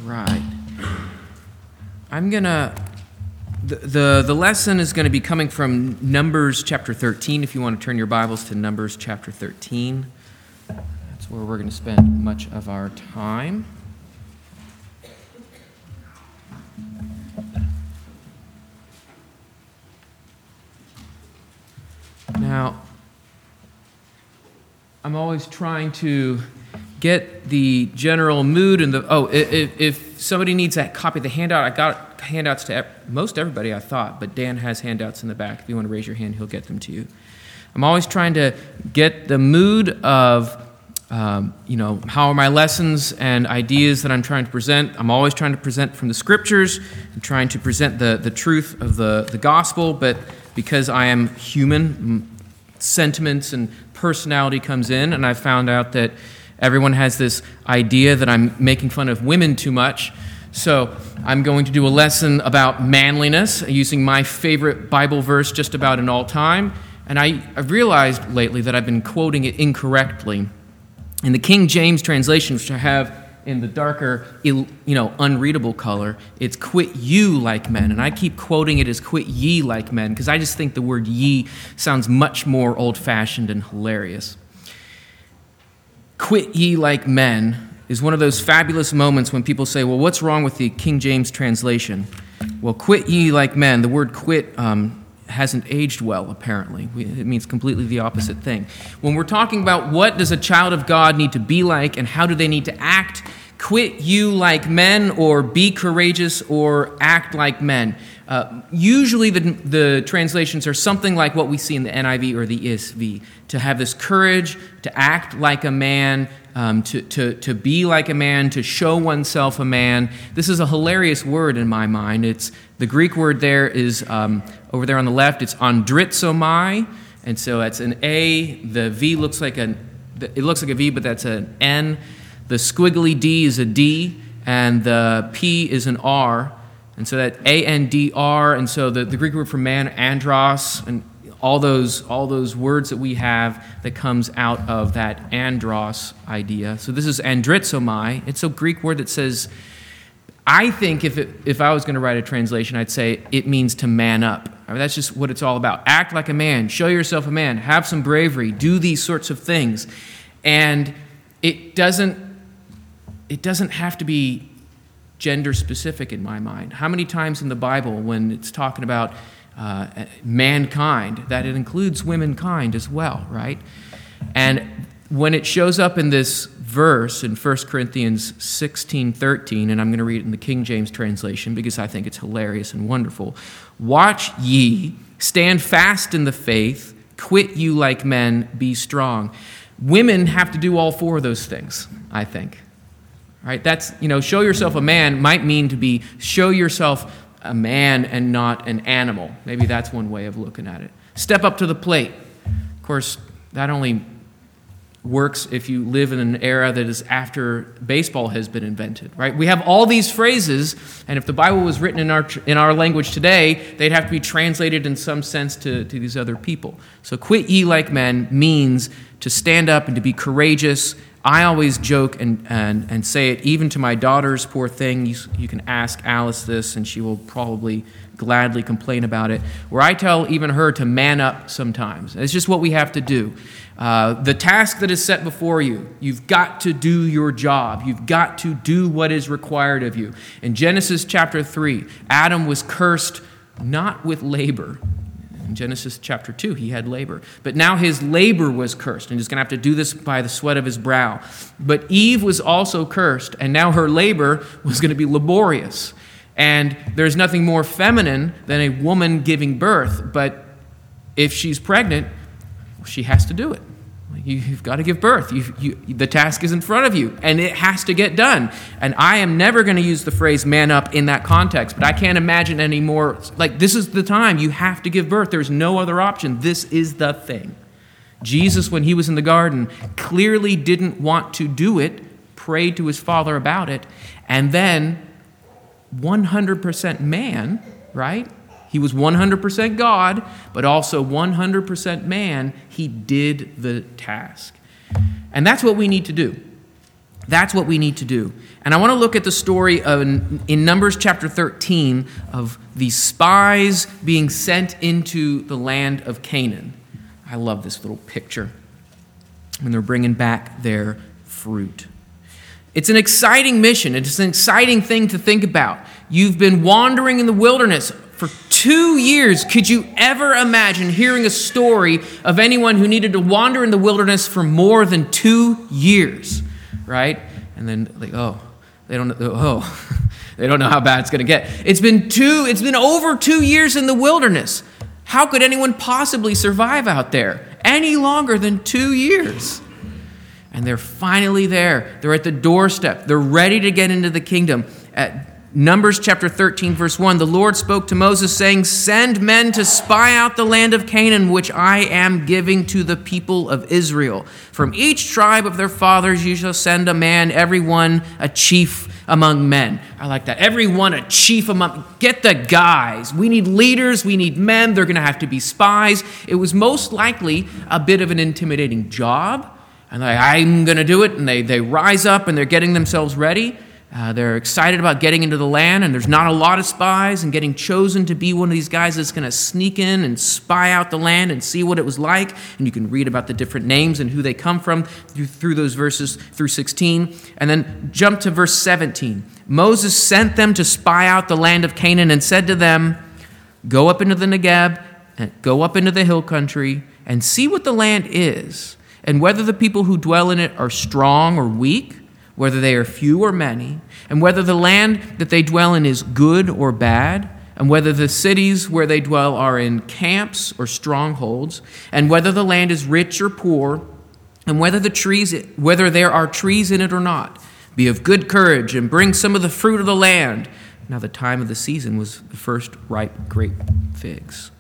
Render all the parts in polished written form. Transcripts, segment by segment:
right. The lesson is going to be coming from Numbers chapter 13. If you want to turn your Bibles to Numbers chapter 13, that's where we're going to spend much of our time. Now, I'm always trying to get the general mood and if somebody needs a copy of the handout, I got handouts to most everybody, I thought, but Dan has handouts in the back. If you want to raise your hand, he'll get them to you. I'm always trying to get the mood of, how are my lessons and ideas that I'm trying to present. I'm always trying to present from the Scriptures and trying to present the truth of the gospel, but because I am human, sentiments and personality comes in, and I found out that everyone has this idea that I'm making fun of women too much. So I'm going to do a lesson about manliness using my favorite Bible verse just about in all time. And I've realized lately that I've been quoting it incorrectly. In the King James translation, which I have in the darker, unreadable color, it's quit you like men. And I keep quoting it as quit ye like men because I just think the word ye sounds much more old-fashioned and hilarious. Quit ye like men is one of those fabulous moments when people say, well, what's wrong with the King James translation? Well, quit ye like men, the word quit hasn't aged well, apparently. It means completely the opposite thing. When we're talking about what does a child of God need to be like and how do they need to act, quit you like men or be courageous or act like men. Usually the translations are something like what we see in the NIV or the ESV, to have this courage, to act like a man, to be like a man, to show oneself a man. This is a hilarious word in my mind. It's the Greek word there is, over there on the left, it's andritsomai, and so that's an A. The V looks like it looks like a V, but that's an N. The squiggly D is a D, and the P is an R. And so that A-N-D-R, and so the Greek word for man, andros, and all those words that we have that comes out of that andros idea. So this is andritsomai. It's a Greek word that says, I think if I was going to write a translation, I'd say it means to man up. I mean, that's just what it's all about. Act like a man. Show yourself a man. Have some bravery. Do these sorts of things. And it doesn't have to be gender specific in my mind. How many times in the Bible when it's talking about mankind, that it includes womankind as well, right? And when it shows up in this verse in 1 Corinthians 16:13, and I'm going to read it in the King James translation because I think it's hilarious and wonderful. Watch ye, stand fast in the faith, quit you like men, be strong. Women have to do all four of those things, I think. Right? That's, show yourself a man might mean to be show yourself a man and not an animal. Maybe that's one way of looking at it. Step up to the plate. Of course, that only works if you live in an era that is after baseball has been invented, right? We have all these phrases, and if the Bible was written in our language today, they'd have to be translated in some sense to these other people. So quit ye like men means to stand up and to be courageous. I always joke and say it even to my daughters, poor thing. You can ask Alice this, and she will probably gladly complain about it, where I tell even her to man up sometimes. It's just what we have to do. The task that is set before you, you've got to do your job. You've got to do what is required of you. In Genesis chapter 3, Adam was cursed not with labor. In Genesis chapter 2, he had labor. But now his labor was cursed, and he's going to have to do this by the sweat of his brow. But Eve was also cursed, and now her labor was going to be laborious. And there's nothing more feminine than a woman giving birth. But if she's pregnant, she has to do it. You've got to give birth. The task is in front of you, and it has to get done. And I am never going to use the phrase man up in that context, but I can't imagine any more. Like, this is the time. You have to give birth. There's no other option. This is the thing. Jesus, when he was in the garden, clearly didn't want to do it, prayed to his Father about it, and then 100% man, right? He was 100% God, but also 100% man. He did the task. And that's what we need to do. That's what we need to do. And I want to look at the story in Numbers chapter 13 of the spies being sent into the land of Canaan. I love this little picture when they're bringing back their fruit. It's an exciting mission. It's an exciting thing to think about. You've been wandering in the wilderness for 2 years. Could you ever imagine hearing a story of anyone who needed to wander in the wilderness for more than 2 years? Right? And then they don't know how bad it's going to get. It's been over 2 years in the wilderness. How could anyone possibly survive out there any longer than 2 years? And they're finally there. They're at the doorstep. They're ready to get into the kingdom. At Numbers chapter 13, verse 1, the Lord spoke to Moses, saying, "Send men to spy out the land of Canaan, which I am giving to the people of Israel. From each tribe of their fathers you shall send a man, every one a chief among men." I like that. Every one a chief among... Get the guys. We need leaders. We need men. They're going to have to be spies. It was most likely a bit of an intimidating job. And I'm going to do it. And they rise up and they're getting themselves ready. They're excited about getting into the land, and there's not a lot of spies, and getting chosen to be one of these guys that's going to sneak in and spy out the land and see what it was like. And you can read about the different names and who they come from through those verses through 16. And then jump to verse 17. Moses sent them to spy out the land of Canaan and said to them, "Go up into the Negeb, and go up into the hill country, and see what the land is, and whether the people who dwell in it are strong or weak, whether they are few or many, and whether the land that they dwell in is good or bad, and whether the cities where they dwell are in camps or strongholds, and whether the land is rich or poor, and whether there are trees in it or not. Be of good courage and bring some of the fruit of the land." Now the time of the season was the first ripe grapes.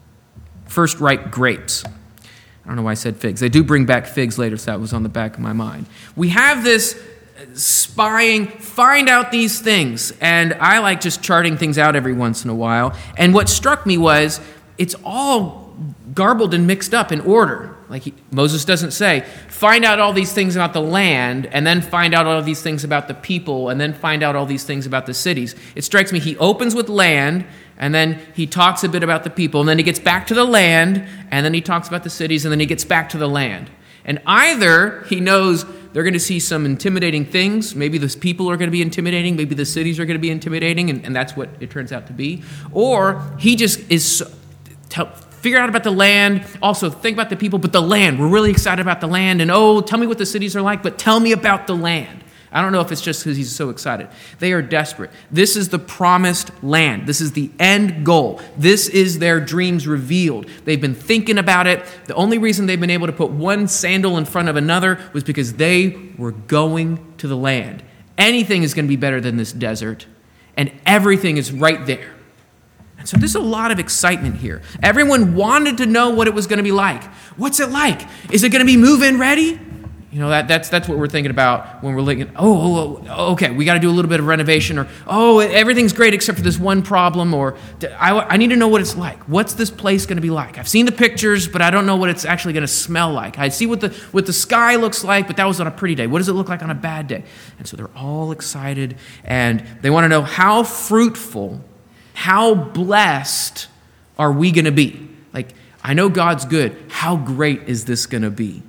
I don't know why I said figs. They do bring back figs later, so that was on the back of my mind. We have this spying, find out these things. And I like just charting things out every once in a while. And what struck me was it's all garbled and mixed up in order. Moses doesn't say, find out all these things about the land, and then find out all these things about the people, and then find out all these things about the cities. It strikes me he opens with land, and then he talks a bit about the people, and then he gets back to the land, and then he talks about the cities, and then he gets back to the land. And either he knows they're going to see some intimidating things. Maybe the people are going to be intimidating. Maybe the cities are going to be intimidating, and that's what it turns out to be. Or he just is figure out about the land. Also, think about the people, but the land. We're really excited about the land. And, tell me what the cities are like, but tell me about the land. I don't know if it's just because he's so excited. They are desperate. This is the promised land. This is the end goal. This is their dreams revealed. They've been thinking about it. The only reason they've been able to put one sandal in front of another was because they were going to the land. Anything is going to be better than this desert, and everything is right there. And so there's a lot of excitement here. Everyone wanted to know what it was going to be like. What's it like? Is it going to be move-in ready? That's what we're thinking about when we're looking, okay, we got to do a little bit of renovation, or, everything's great except for this one problem, or I need to know what it's like. What's this place going to be like? I've seen the pictures, but I don't know what it's actually going to smell like. I see what the sky looks like, but that was on a pretty day. What does it look like on a bad day? And so they're all excited, and they want to know how fruitful, how blessed are we going to be? I know God's good. How great is this going to be?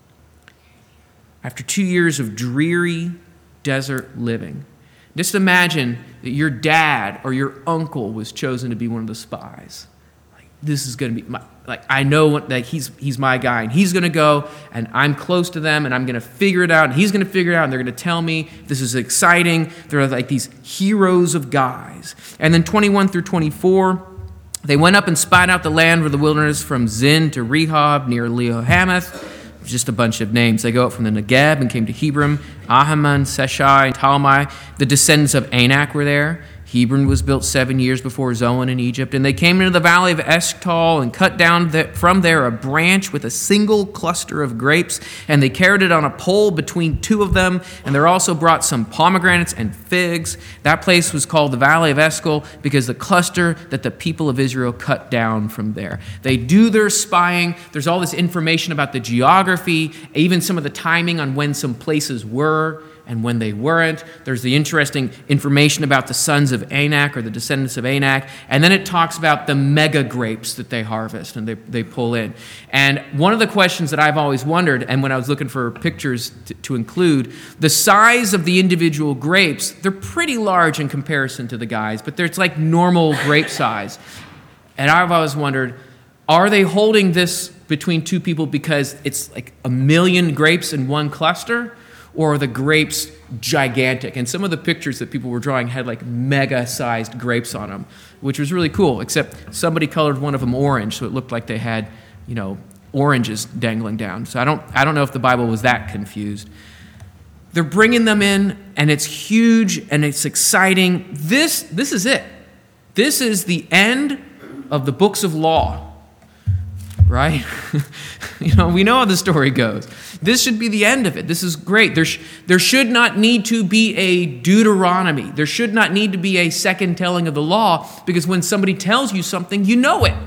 After 2 years of dreary desert living, just imagine that your dad or your uncle was chosen to be one of the spies. This is going to be I know that he's my guy, and he's going to go, and I'm close to them, and I'm going to figure it out, and he's going to figure it out, and they're going to tell me this is exciting. They're like these heroes of guys. And then 21 through 24, they went up and spied out the land of the wilderness from Zin to Rehob near Lehohamath. Just a bunch of names. They go up from the Negeb and came to Hebron. Ahiman, Seshai, and Talmai. The descendants of Anak were there. Hebron was built 7 years before Zoan in Egypt. And they came into the valley of Eshcol and cut down from there a branch with a single cluster of grapes. And they carried it on a pole between two of them. And there also brought some pomegranates and figs. That place was called the Valley of Eshcol because the cluster that the people of Israel cut down from there. They do their spying. There's all this information about the geography, even some of the timing on when some places were. and when they weren't. There's the interesting information about the sons of Anak or the descendants of Anak. And then it talks about the mega grapes that they harvest and they pull in. And one of the questions that I've always wondered, and when I was looking for pictures to include, the size of the individual grapes, they're pretty large in comparison to the guys, but it's like normal grape size. And I've always wondered, are they holding this between two people because it's like 1 million grapes in one cluster? Or are the grapes gigantic? And some of the pictures that people were drawing had like mega-sized grapes on them, which was really cool, except somebody colored one of them orange, so it looked like they had, oranges dangling down. So I don't know if the Bible was that confused. They're bringing them in, and it's huge, and it's exciting. This is it. This is the end of the books of law. Right? We know how the story goes. This should be the end of it. This is great. There should not need to be a Deuteronomy. There should not need to be a second telling of the law, because when somebody tells you something, you know it.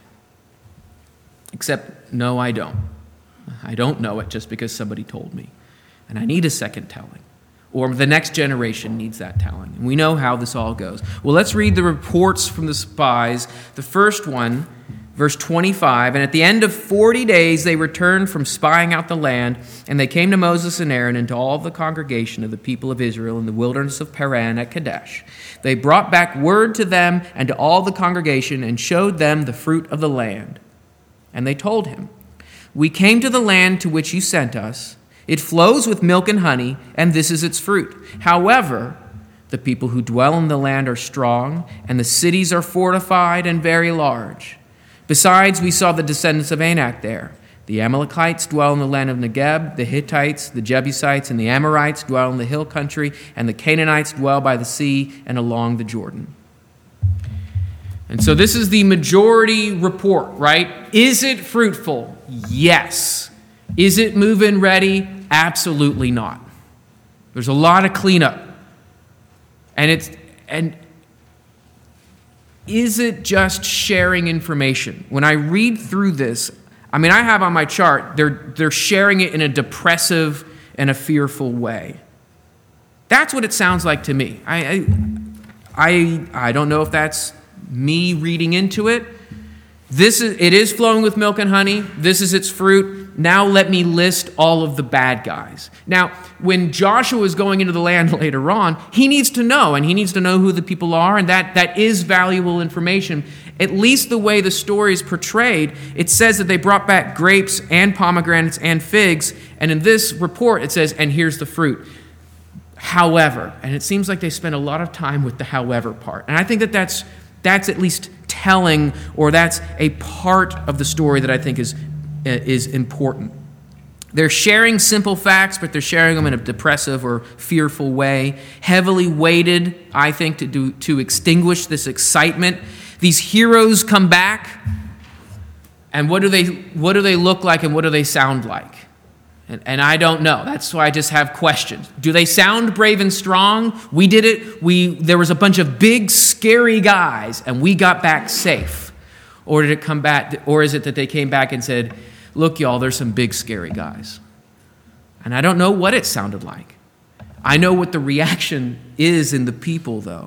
Except, no, I don't. I don't know it just because somebody told me. And I need a second telling. Or the next generation needs that telling. And we know how this all goes. Well, let's read the reports from the spies. The first one, verse 25, and at the end of 40 days they returned from spying out the land, and they came to Moses and Aaron and to all the congregation of the people of Israel in the wilderness of Paran at Kadesh. They brought back word to them and to all the congregation and showed them the fruit of the land. And they told him, "We came to the land to which you sent us. It flows with milk and honey, and this is its fruit. However, the people who dwell in the land are strong, and the cities are fortified and very large. Besides, we saw the descendants of Anak there. The Amalekites dwell in the land of Negeb, the Hittites, the Jebusites, and the Amorites dwell in the hill country, and the Canaanites dwell by the sea and along the Jordan." And so this is the majority report, right? Is it fruitful? Yes. Is it move-in ready? Absolutely not. There's a lot of cleanup. And is it just sharing information? When I read through this, I have on my chart, they're sharing it in a depressive and a fearful way. That's what it sounds like to me. I don't know if that's me reading into it. It is flowing with milk and honey. This is its fruit. Now let me list all of the bad guys. Now, when Joshua is going into the land later on, he needs to know, and he needs to know who the people are, and that is valuable information. At least the way the story is portrayed, it says that they brought back grapes and pomegranates and figs, and in this report it says, "And here's the fruit. However," and it seems like they spend a lot of time with the however part. And I think that's at least telling, or that's a part of the story that I think is important. They're sharing simple facts, but they're sharing them in a depressive or fearful way, heavily weighted, I think, to extinguish this excitement. These heroes come back, and what do they look like, and what do they sound like? And I don't know. That's why I just have questions. Do they sound brave and strong? We did it. There was a bunch of big, scary guys, and we got back safe. Or did it come back? Or is it that they came back and said, "Look, y'all, there's some big, scary guys"? And I don't know what it sounded like. I know what the reaction is in the people, though.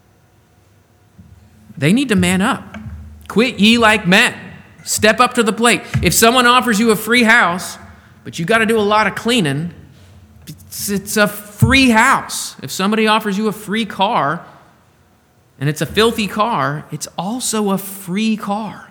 They need to man up. Quit ye like men. Step up to the plate. If someone offers you a free house, but you got to do a lot of cleaning, it's a free house. If somebody offers you a free car, and it's a filthy car, it's also a free car.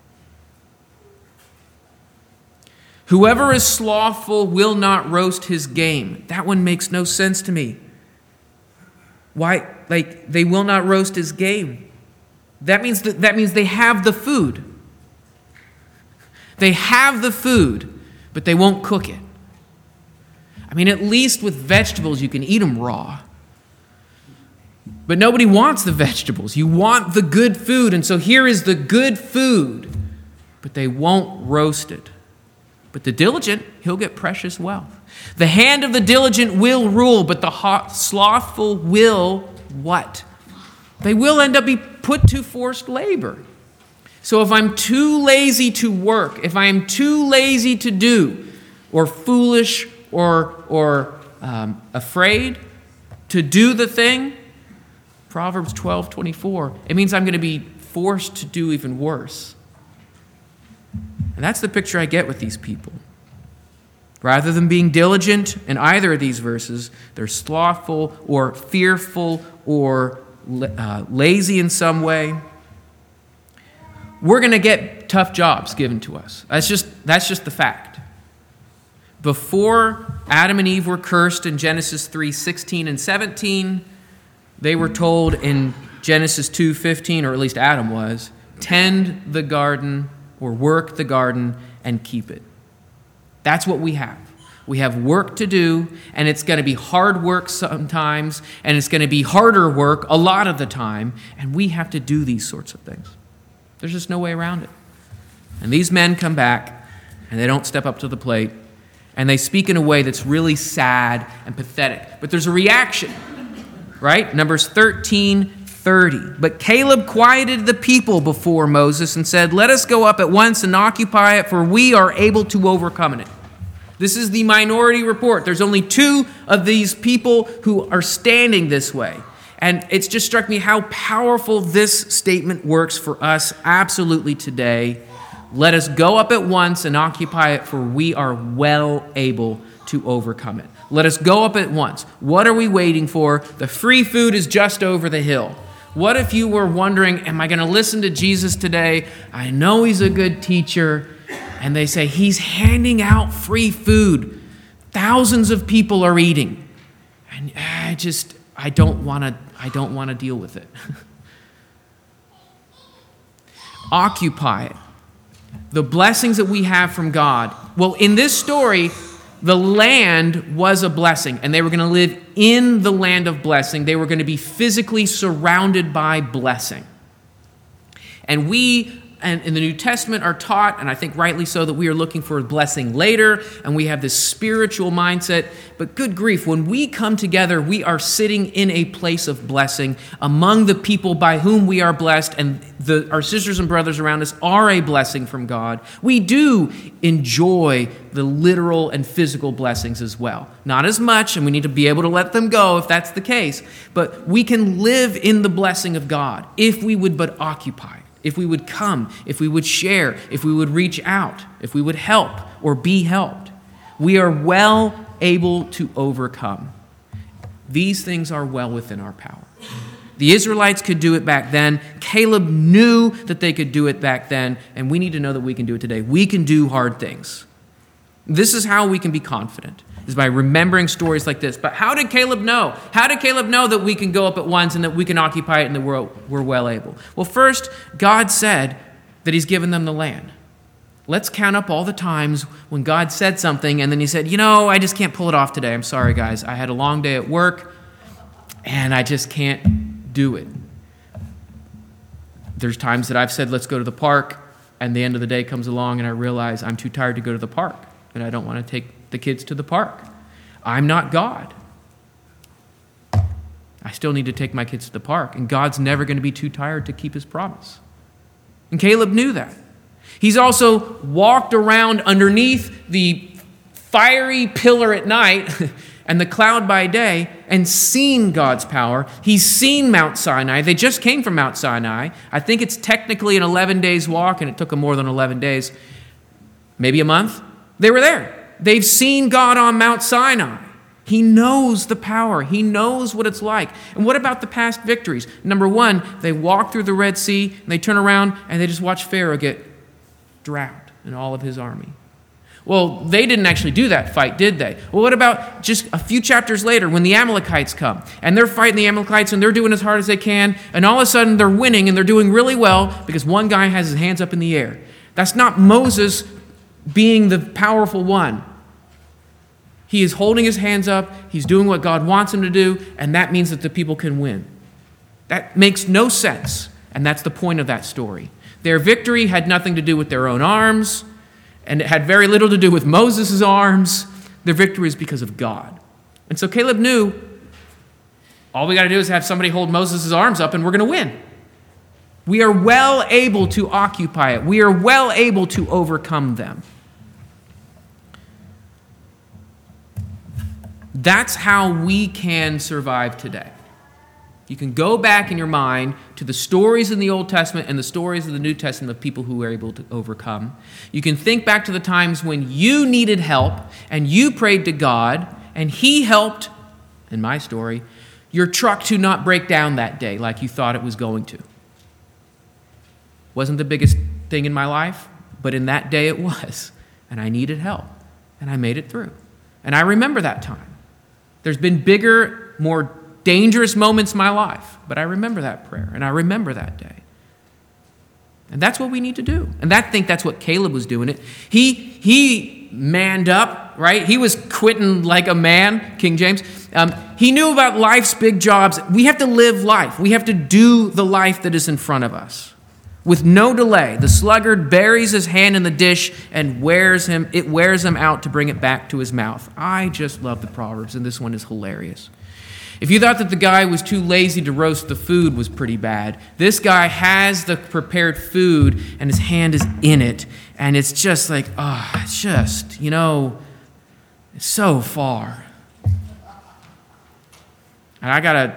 Whoever is slothful will not roast his game. That one makes no sense to me. Why? They will not roast his game. That means they have the food. They have the food, but they won't cook it. At least with vegetables, you can eat them raw. But nobody wants the vegetables. You want the good food. And so here is the good food, but they won't roast it. But the diligent, he'll get precious wealth. The hand of the diligent will rule, but the slothful will what? They will end up being put to forced labor. So if I'm too lazy to work, if I am too lazy to do, or foolish, or afraid to do the thing, Proverbs 12:24, it means I'm going to be forced to do even worse. And that's the picture I get with these people. Rather than being diligent in either of these verses, they're slothful or fearful or lazy in some way. We're going to get tough jobs given to us. That's just the fact. Before Adam and Eve were cursed in Genesis 3:16 and 17, they were told in Genesis 2:15, or at least Adam was, tend the garden or work the garden and keep it. That's what we have. We have work to do, and it's going to be hard work sometimes, and it's going to be harder work a lot of the time, and we have to do these sorts of things. There's just no way around it. And these men come back, and they don't step up to the plate, and they speak in a way that's really sad and pathetic. But there's a reaction, right? Numbers 13:30. But Caleb quieted the people before Moses and said, "Let us go up at once and occupy it, for we are able to overcome it." This is the minority report. There's only 2 of these people who are standing this way. And it's just struck me how powerful this statement works for us absolutely today. Let us go up at once and occupy it, for we are well able to overcome it. Let us go up at once. What are we waiting for? The free food is just over the hill. What if you were wondering, am I going to listen to Jesus today? I know he's a good teacher. And they say, he's handing out free food. Thousands of people are eating. And I don't want to deal with it. Occupy it. The blessings that we have from God. Well, in this story, the land was a blessing, and they were going to live in the land of blessing. They were going to be physically surrounded by blessing. And we, and in the New Testament, are taught, and I think rightly so, that we are looking for a blessing later, and we have this spiritual mindset. But good grief, when we come together, we are sitting in a place of blessing among the people by whom we are blessed, and our sisters and brothers around us are a blessing from God. We do enjoy the literal and physical blessings as well. Not as much, and we need to be able to let them go if that's the case, but we can live in the blessing of God if we would but occupy. If we would come, if we would share, if we would reach out, if we would help or be helped, we are well able to overcome. These things are well within our power. The Israelites could do it back then. Caleb knew that they could do it back then, and we need to know that we can do it today. We can do hard things. This is how we can be confident, is by remembering stories like this. But how did Caleb know? How did Caleb know that we can go up at once and that we can occupy it and that we're well able? Well, first, God said that he's given them the land. Let's count up all the times when God said something and then he said, I just can't pull it off today. I'm sorry, guys. I had a long day at work and I just can't do it. There's times that I've said, let's go to the park, and the end of the day comes along and I realize I'm too tired to go to the park and I don't want to take the kids to the park. I'm not God. I still need to take my kids to the park, and God's never going to be too tired to keep his promise. And Caleb knew that. He's also walked around underneath the fiery pillar at night and the cloud by day and seen God's power. He's seen Mount Sinai. They just came from Mount Sinai. I think it's technically an 11 days walk, and it took them more than 11 days, maybe a month. They were there. They've seen God on Mount Sinai. He knows the power. He knows what it's like. And what about the past victories? Number one, they walk through the Red Sea, and they turn around, and they just watch Pharaoh get drowned and all of his army. Well, they didn't actually do that fight, did they? Well, what about just a few chapters later when the Amalekites come, and they're fighting the Amalekites, and they're doing as hard as they can, and all of a sudden they're winning, and they're doing really well because one guy has his hands up in the air. That's not Moses being the powerful one. He is holding his hands up. He's doing what God wants him to do, and that means that the people can win. That makes no sense, and that's the point of that story. Their victory had nothing to do with their own arms, and it had very little to do with Moses' arms. Their victory is because of God. And so Caleb knew, all we got to do is have somebody hold Moses' arms up, and we're going to win. We are well able to occupy it. We are well able to overcome them. That's how we can survive today. You can go back in your mind to the stories in the Old Testament and the stories of the New Testament of people who were able to overcome. You can think back to the times when you needed help and you prayed to God and He helped, in my story, your truck to not break down that day like you thought it was going to. Wasn't the biggest thing in my life, but in that day it was. And I needed help. And I made it through. And I remember that time. There's been bigger, more dangerous moments in my life, but I remember that prayer and I remember that day. And that's what we need to do. And I think that's what Caleb was doing. He manned up, right? He was quitting like a man, King James. He knew about life's big jobs. We have to live life. We have to do the life that is in front of us. With no delay, the sluggard buries his hand in the dish and wears him out to bring it back to his mouth. I just love the Proverbs, and this one is hilarious. If you thought that the guy was too lazy to roast the food was pretty bad, this guy has the prepared food and his hand is in it. And it's just like, it's just, it's so far. And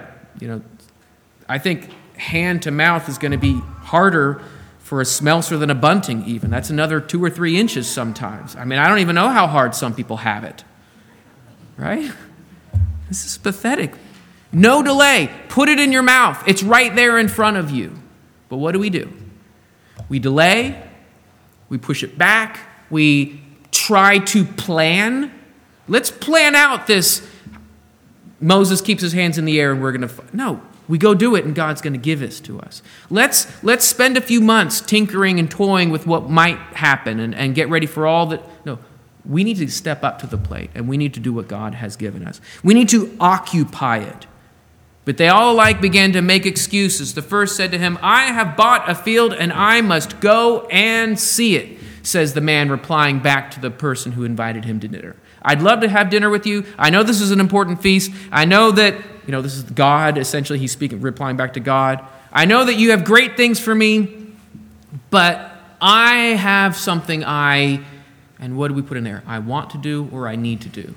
I think hand to mouth is going to be harder for a smelser than a bunting even. That's another 2 or 3 inches sometimes. I don't even know how hard some people have it. Right? This is pathetic. No delay. Put it in your mouth. It's right there in front of you. But what do? We delay. We push it back. We try to plan. Let's plan out this. Moses keeps his hands in the air and we're going to... No, we go do it and God's going to give this to us. Let's spend a few months tinkering and toying with what might happen and get ready for all that... No, we need to step up to the plate and we need to do what God has given us. We need to occupy it. But they all began to make excuses. The first said to him, I have bought a field and I must go and see it, says the man, replying back to the person who invited him to dinner. I'd love to have dinner with you. I know this is an important feast. I know that, this is God. Essentially, he's replying back to God. I know that you have great things for me, but I have something and what do we put in there? I want to do or I need to do.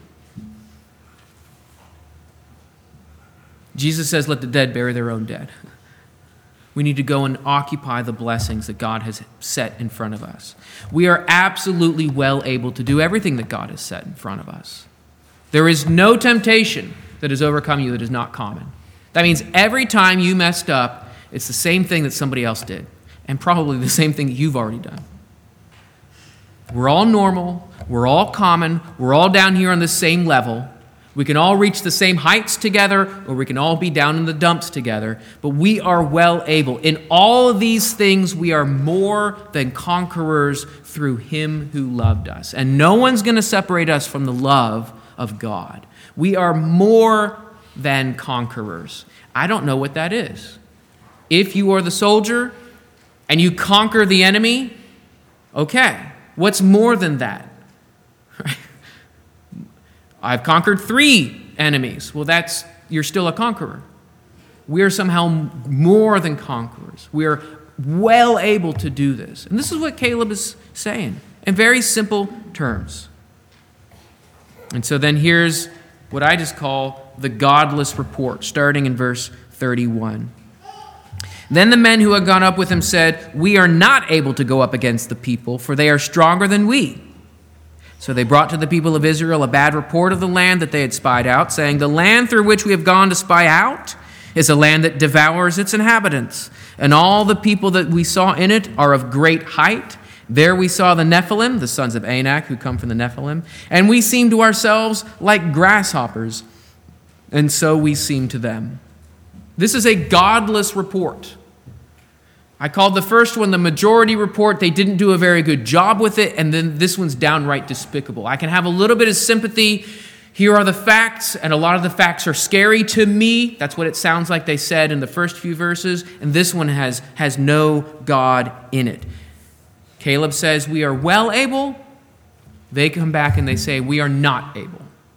Jesus says, let the dead bury their own dead. We need to go and occupy the blessings that God has set in front of us. We are absolutely well able to do everything that God has set in front of us. There is no temptation that has overcome you that is not common. That means every time you messed up, it's the same thing that somebody else did, and probably the same thing that you've already done. We're all normal. We're all common. We're all down here on the same level. We can all reach the same heights together, or we can all be down in the dumps together, but we are well able. In all of these things, we are more than conquerors through Him who loved us. And no one's going to separate us from the love of God. We are more than conquerors. I don't know what that is. If you are the soldier and you conquer the enemy, okay. What's more than that? I've conquered 3 enemies. Well, you're still a conqueror. We're somehow more than conquerors. We're well able to do this. And this is what Caleb is saying in very simple terms. And so then here's what I just call the godless report, starting in verse 31. Then the men who had gone up with him said, we are not able to go up against the people, for they are stronger than we. So they brought to the people of Israel a bad report of the land that they had spied out, saying, the land through which we have gone to spy out is a land that devours its inhabitants. And all the people that we saw in it are of great height. There we saw the Nephilim, the sons of Anak, who come from the Nephilim. And we seemed to ourselves like grasshoppers, and so we seemed to them. This is a godless report. I called the first one the majority report. They didn't do a very good job with it. And then this one's downright despicable. I can have a little bit of sympathy. Here are the facts, and a lot of the facts are scary to me. That's what it sounds like they said in the first few verses. And this one has no God in it. Caleb says, we are well able. They come back and they say, we are not able.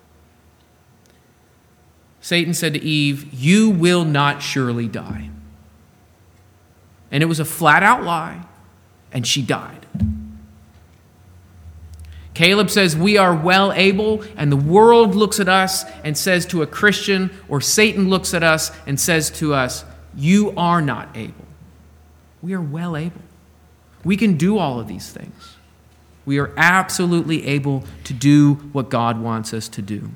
Satan said to Eve, you will not surely die. And it was a flat-out lie, and she died. Caleb says we are well able, and the world looks at us and says to a Christian, or Satan looks at us and says to us, you are not able. We are well able. We can do all of these things. We are absolutely able to do what God wants us to do.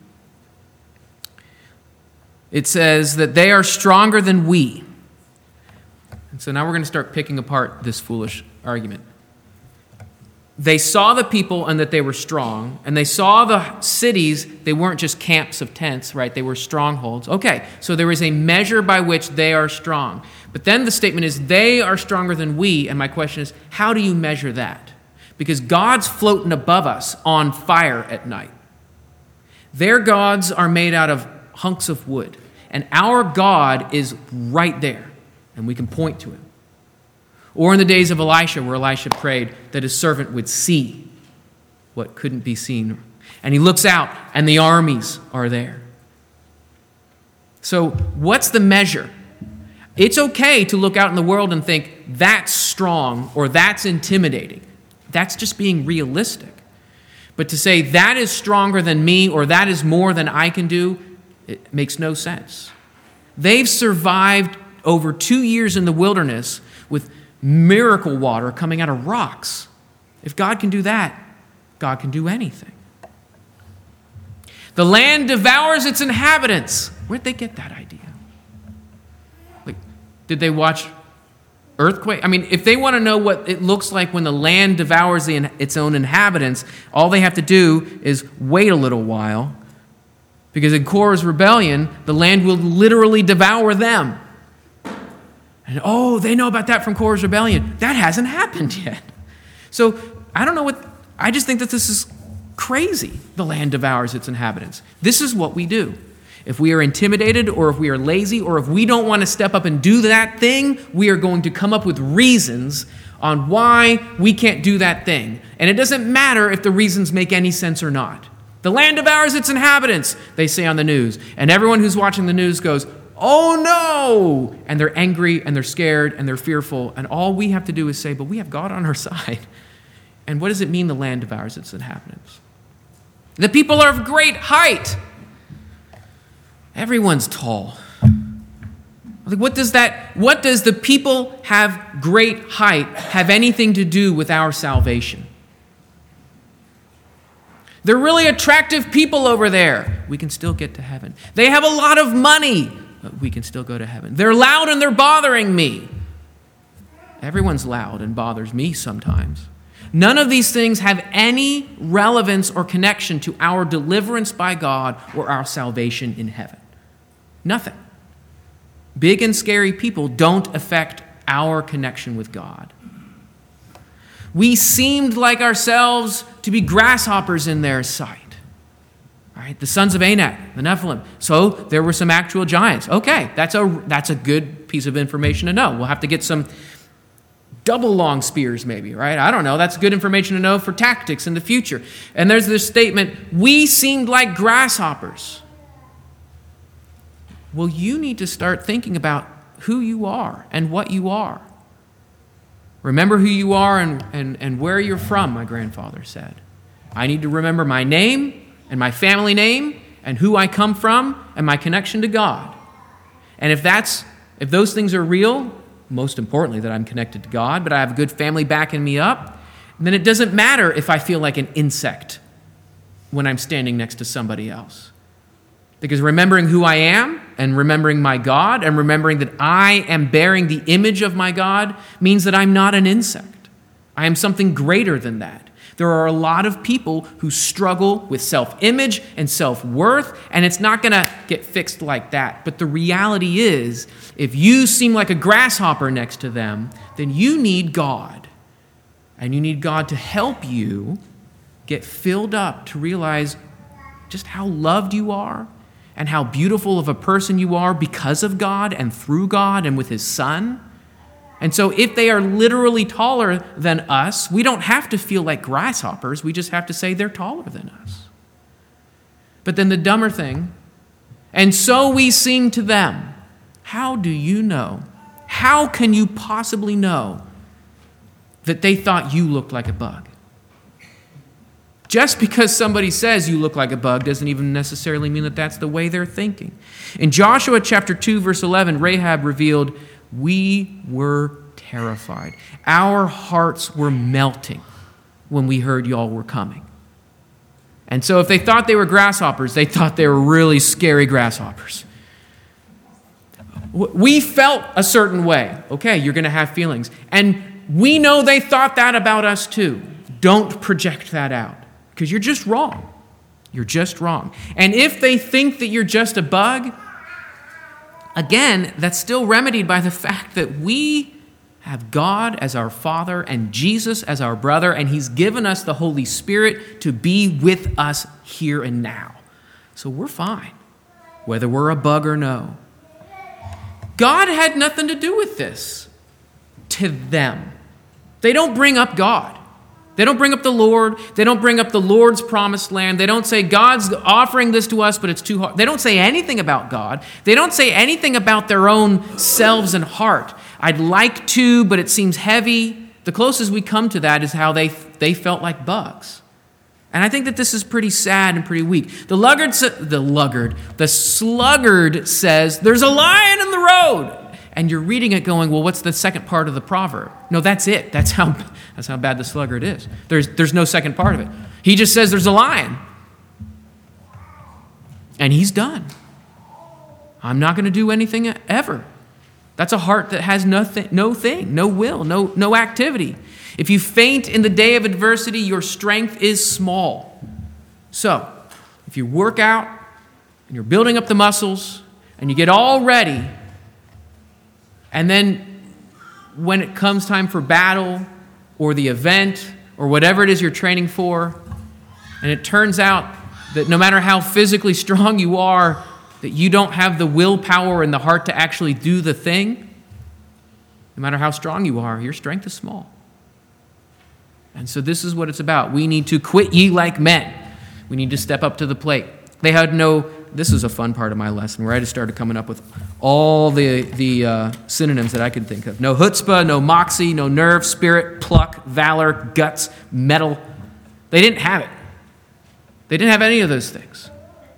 It says that they are stronger than we. And so now we're going to start picking apart this foolish argument. They saw the people and that they were strong, and they saw the cities. They weren't just camps of tents, right? They were strongholds. Okay, so there is a measure by which they are strong. But then the statement is, they are stronger than we, and my question is, how do you measure that? Because God's floating above us on fire at night. Their gods are made out of hunks of wood, and our God is right there, and we can point to him. Or in the days of Elisha, where Elisha prayed that his servant would see what couldn't be seen. And he looks out, and the armies are there. So what's the measure? It's okay to look out in the world and think, that's strong or that's intimidating. That's just being realistic. But to say that is stronger than me or that is more than I can do, it makes no sense. They've survived over 2 years in the wilderness with miracle water coming out of rocks. If God can do that, God can do anything. The land devours its inhabitants. Where'd they get that idea? Like, did they watch earthquake? I mean, if they want to know what it looks like when the land devours its own inhabitants, all they have to do is wait a little while, because in Korah's rebellion, the land will literally devour them. And they know about that from Korah's rebellion. That hasn't happened yet. So I just think that this is crazy. The land devours its inhabitants. This is what we do. If we are intimidated, or if we are lazy, or if we don't want to step up and do that thing, we are going to come up with reasons on why we can't do that thing. And it doesn't matter if the reasons make any sense or not. The land devours its inhabitants, they say on the news. And everyone who's watching the news goes, oh no! And they're angry, and they're scared, and they're fearful. And all we have to do is say, but we have God on our side. And what does it mean the land devours its inhabitants? The people are of great height. Everyone's tall. Like, what does the people have great height have anything to do with our salvation? They're really attractive people over there. We can still get to heaven. They have a lot of money. But we can still go to heaven. They're loud and they're bothering me. Everyone's loud and bothers me sometimes. None of these things have any relevance or connection to our deliverance by God or our salvation in heaven. Nothing. Big and scary people don't affect our connection with God. We seemed like ourselves to be grasshoppers in their sight. Right, the sons of Anak, the Nephilim. So there were some actual giants. Okay, that's a good piece of information to know. We'll have to get some double long spears maybe, right? I don't know. That's good information to know for tactics in the future. And there's this statement, we seemed like grasshoppers. Well, you need to start thinking about who you are and what you are. Remember who you are and where you're from, my grandfather said. I need to remember my name and my family name, and who I come from, and my connection to God. And if those things are real, most importantly that I'm connected to God, but I have a good family backing me up, then it doesn't matter if I feel like an insect when I'm standing next to somebody else. Because remembering who I am, and remembering my God, and remembering that I am bearing the image of my God means that I'm not an insect. I am something greater than that. There are a lot of people who struggle with self-image and self-worth, and it's not going to get fixed like that. But the reality is, if you seem like a grasshopper next to them, then you need God. And you need God to help you get filled up to realize just how loved you are and how beautiful of a person you are because of God and through God and with His Son. And so if they are literally taller than us, we don't have to feel like grasshoppers. We just have to say they're taller than us. But then the dumber thing, and so we seem to them. How do you know? How can you possibly know that they thought you looked like a bug? Just because somebody says you look like a bug doesn't even necessarily mean that that's the way they're thinking. In Joshua chapter 2, verse 11, Rahab revealed, we were terrified. Our hearts were melting when we heard y'all were coming. And so if they thought they were grasshoppers, they thought they were really scary grasshoppers. We felt a certain way. Okay, you're going to have feelings. And we know they thought that about us too. Don't project that out because you're just wrong. You're just wrong. And if they think that you're just a bug, again, that's still remedied by the fact that we have God as our Father and Jesus as our brother, and He's given us the Holy Spirit to be with us here and now. So we're fine, whether we're a bug or no. God had nothing to do with this to them. They don't bring up God. They don't bring up the Lord. They don't bring up the Lord's promised land. They don't say, God's offering this to us, but it's too hard. They don't say anything about God. They don't say anything about their own selves and heart. I'd like to, but it seems heavy. The closest we come to that is how they felt like bugs. And I think that this is pretty sad and pretty weak. The sluggard says, there's a lion in the road. And you're reading it going, well, what's the second part of the proverb? No, that's it. That's how bad the sluggard is. There's no second part of it. He just says there's a lion. And he's done. I'm not going to do anything ever. That's a heart that has nothing, no thing, no will, no activity. If you faint in the day of adversity, your strength is small. So, if you work out and you're building up the muscles and you get all ready, and then when it comes time for battle or the event or whatever it is you're training for, and it turns out that no matter how physically strong you are, that you don't have the willpower and the heart to actually do the thing, no matter how strong you are, your strength is small. And so this is what it's about. We need to quit ye like men. We need to step up to the plate. This is a fun part of my lesson where I just started coming up with all the synonyms that I could think of. No chutzpah, no moxie, no nerve, spirit, pluck, valor, guts, mettle. They didn't have it. They didn't have any of those things.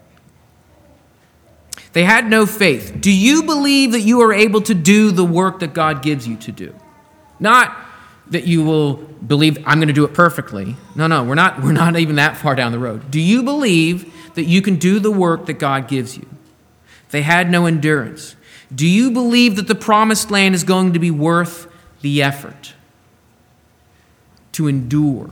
They had no faith. Do you believe that you are able to do the work that God gives you to do? Not that you will believe, I'm going to do it perfectly. No, we're not even that far down the road. Do you believe that you can do the work that God gives you? They had no endurance. Do you believe that the promised land is going to be worth the effort to endure?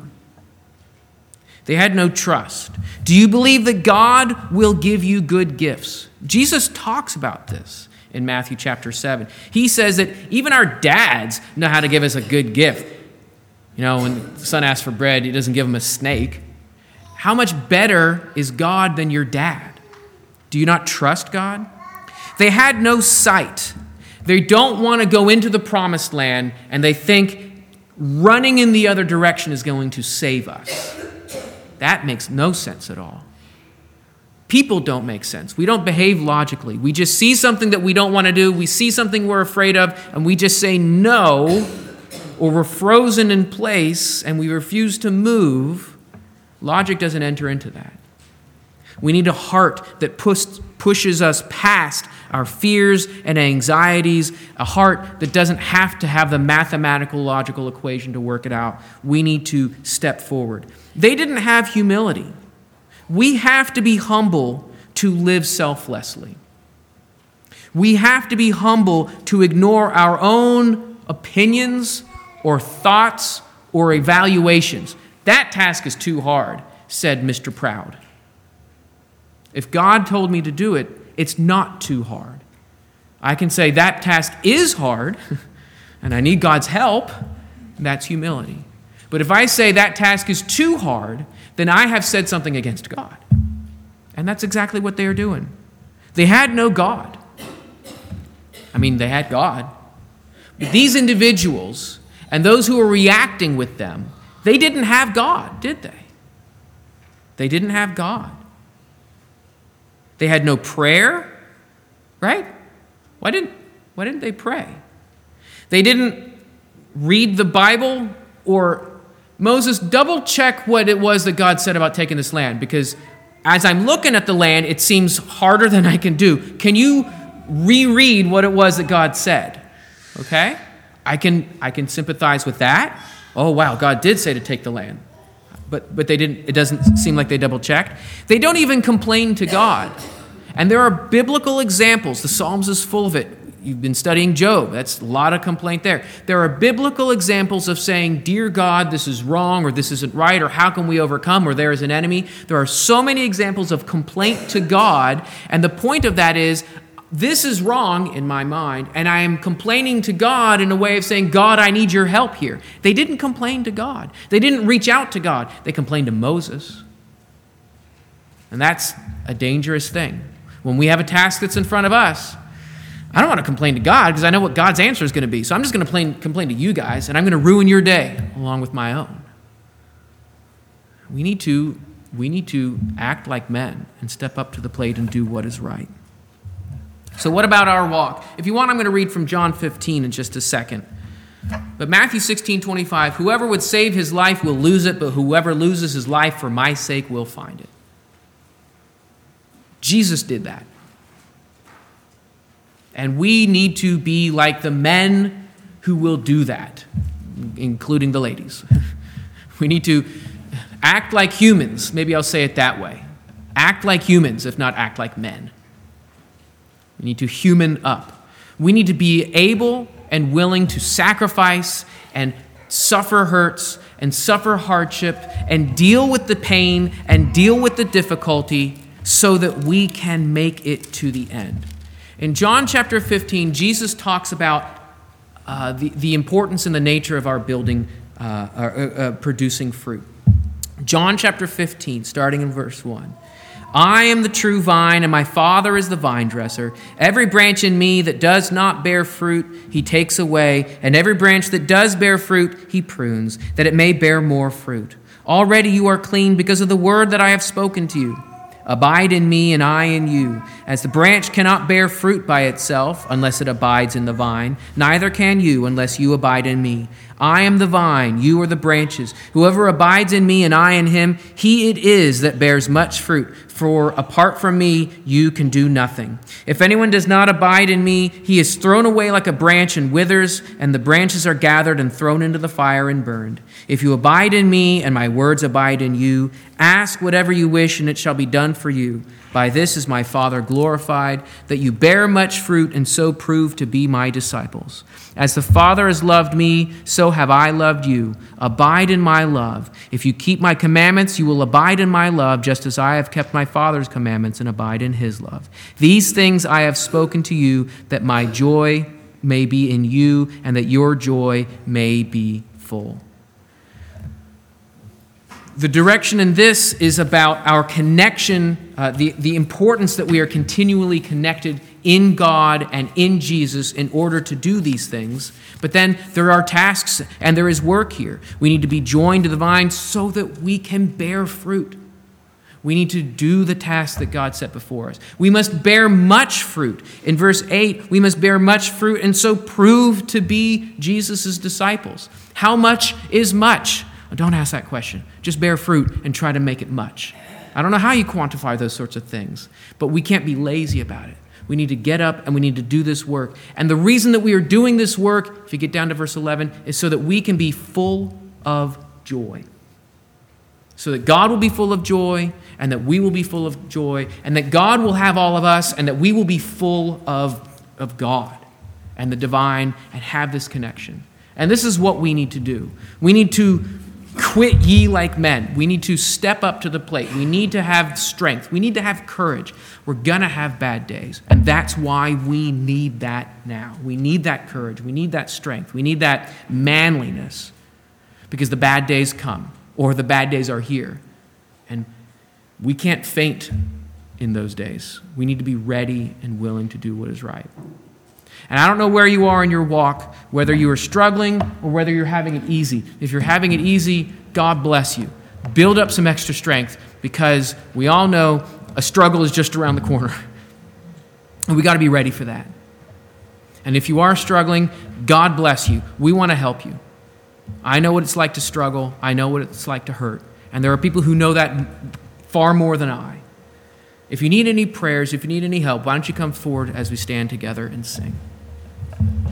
They had no trust. Do you believe that God will give you good gifts? Jesus talks about this in Matthew chapter 7. He says that even our dads know how to give us a good gift. You know, when the son asks for bread, he doesn't give him a snake. How much better is God than your dad? Do you not trust God? They had no sight. They don't want to go into the promised land, and they think running in the other direction is going to save us. That makes no sense at all. People don't make sense. We don't behave logically. We just see something that we don't want to do. We see something we're afraid of, and we just say no, or we're frozen in place, and we refuse to move. Logic doesn't enter into that. We need a heart that pushes us past our fears and anxieties, a heart that doesn't have to have the mathematical, logical equation to work it out. We need to step forward. They didn't have humility. We have to be humble to live selflessly. We have to be humble to ignore our own opinions or thoughts or evaluations. That task is too hard, said Mr. Proud. If God told me to do it, it's not too hard. I can say that task is hard, and I need God's help. That's humility. But if I say that task is too hard, then I have said something against God. And that's exactly what they are doing. They had no God. I mean, they had God. But these individuals and those who were reacting with them, they didn't have God, did they? They didn't have God. They had no prayer, right? Why didn't they pray? They didn't read the Bible or Moses, double check what it was that God said about taking this land, because as I'm looking at the land, it seems harder than I can do. Can you reread what it was that God said? Okay? I can sympathize with that. Oh, wow, God did say to take the land. But they didn't. It doesn't seem like they double-checked. They don't even complain to God. And there are biblical examples. The Psalms is full of it. You've been studying Job. That's a lot of complaint there. There are biblical examples of saying, dear God, this is wrong, or this isn't right, or how can we overcome, or there is an enemy. There are so many examples of complaint to God, and the point of that is, this is wrong in my mind, and I am complaining to God in a way of saying, God, I need your help here. They didn't complain to God. They didn't reach out to God. They complained to Moses. And that's a dangerous thing. When we have a task that's in front of us, I don't want to complain to God because I know what God's answer is going to be. So I'm just going to complain to you guys, and I'm going to ruin your day along with my own. We need to act like men and step up to the plate and do what is right. So what about our walk? If you want, I'm going to read from John 15 in just a second. But Matthew 16:25, whoever would save his life will lose it, but whoever loses his life for my sake will find it. Jesus did that. And we need to be like the men who will do that, including the ladies. We need to act like humans. Maybe I'll say it that way. Act like humans, if not act like men. We need to human up. We need to be able and willing to sacrifice and suffer hurts and suffer hardship and deal with the pain and deal with the difficulty so that we can make it to the end. In John chapter 15, Jesus talks about the importance and the nature of our producing fruit. John chapter 15, starting in verse 1. I am the true vine, and my Father is the vine dresser. Every branch in me that does not bear fruit, he takes away, and every branch that does bear fruit, he prunes, that it may bear more fruit. Already you are clean because of the word that I have spoken to you. Abide in me, and I in you. As the branch cannot bear fruit by itself unless it abides in the vine, neither can you unless you abide in me. I am the vine, you are the branches. Whoever abides in me and I in him, he it is that bears much fruit. For apart from me, you can do nothing. If anyone does not abide in me, he is thrown away like a branch and withers, and the branches are gathered and thrown into the fire and burned. If you abide in me and my words abide in you, ask whatever you wish and it shall be done for you. By this is my Father glorified, that you bear much fruit and so prove to be my disciples. As the Father has loved me, so have I loved you. Abide in my love. If you keep my commandments, you will abide in my love, just as I have kept my Father's commandments and abide in his love. These things I have spoken to you, that my joy may be in you and that your joy may be full. The direction in this is about our connection, the importance that we are continually connected in God and in Jesus in order to do these things. But then there are tasks and there is work here. We need to be joined to the vine so that we can bear fruit. We need to do the task that God set before us. We must bear much fruit. In verse 8, we must bear much fruit and so prove to be Jesus' disciples. How much is much? Don't ask that question. Just bear fruit and try to make it much. I don't know how you quantify those sorts of things, but we can't be lazy about it. We need to get up and we need to do this work. And the reason that we are doing this work, if you get down to verse 11, is so that we can be full of joy. So that God will be full of joy and that we will be full of joy and that God will have all of us and that we will be full of God and the divine and have this connection. And this is what we need to do. We need to quit ye like men. We need to step up to the plate. We need to have strength. We need to have courage. We're going to have bad days. And that's why we need that now. We need that courage. We need that strength. We need that manliness. Because the bad days come, or the bad days are here. And we can't faint in those days. We need to be ready and willing to do what is right. And I don't know where you are in your walk, whether you are struggling or whether you're having it easy. If you're having it easy, God bless you. Build up some extra strength because we all know a struggle is just around the corner. And we got to be ready for that. And if you are struggling, God bless you. We want to help you. I know what it's like to struggle. I know what it's like to hurt. And there are people who know that far more than I. If you need any prayers, if you need any help, why don't you come forward as we stand together and sing?